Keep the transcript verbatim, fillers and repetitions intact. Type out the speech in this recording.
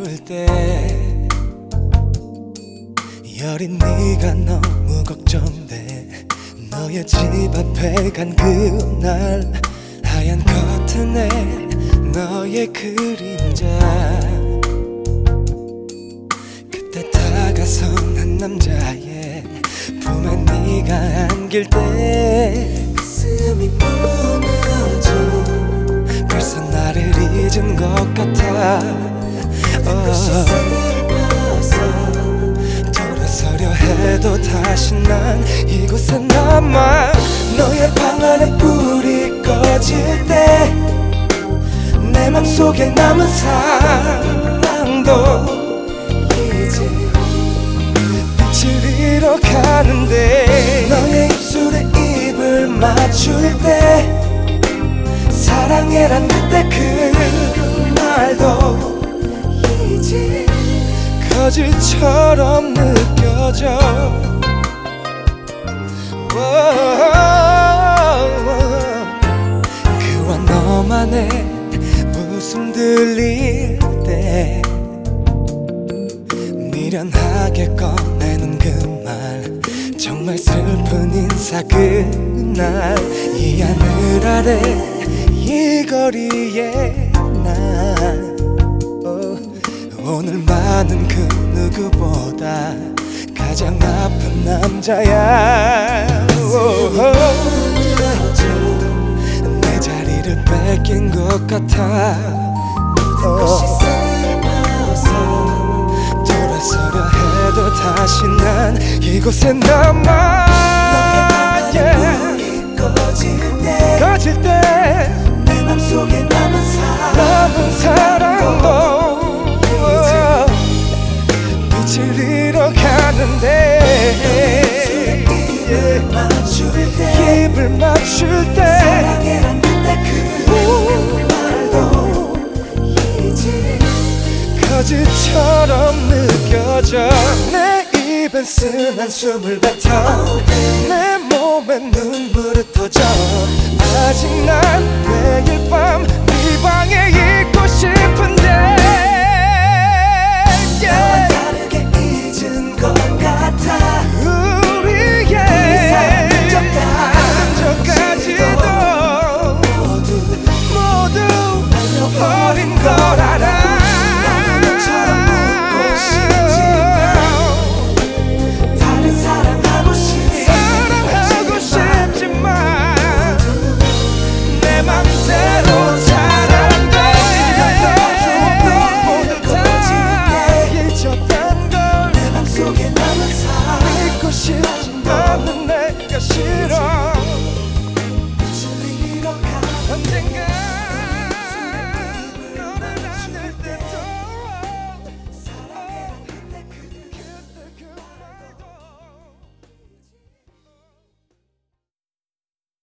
추울 때 여린 네가 너무 걱정돼. 너의 집 앞에 간 그날 하얀 커튼에 너의 그림자. 그때 다가선 한 남자의 품에 네가 안길 때 가슴이 무너져. 벌써 나를 잊은 것 같아. 슬퍼서 돌아서려 해도 다시 난 이곳에 남아. 너의 방 안에 불이 꺼질 때 내 맘속에 남은 사랑도 이제 빛을 잃어가는데. 너의 입술에 입을 맞출 때 사랑해란 그때 그 말도 이제 거짓처럼 느껴져. 그와 너만의 웃음 들릴 때 미련하게 꺼내는 그 말 정말 슬픈 인사 그날. 이 하늘 아래 이 거리에 난 오늘 많은 그 누구보다 가장 아픈 남자야. 내 자리를 뺏긴 것 같아. 돌아서려 해도 다시 난 이곳에 남아. 꺼질 때 내 맘속에 남은 사랑, 남은 사랑도 빛을 잃어가는데. 입을 맞출 때, 입을 맞출 때 사랑해란 그때 그 말도 이제 거짓처럼 느껴져. 내 입엔 쓴 한숨을 뱉어 내 몸에 눈물을 터져. 아직 난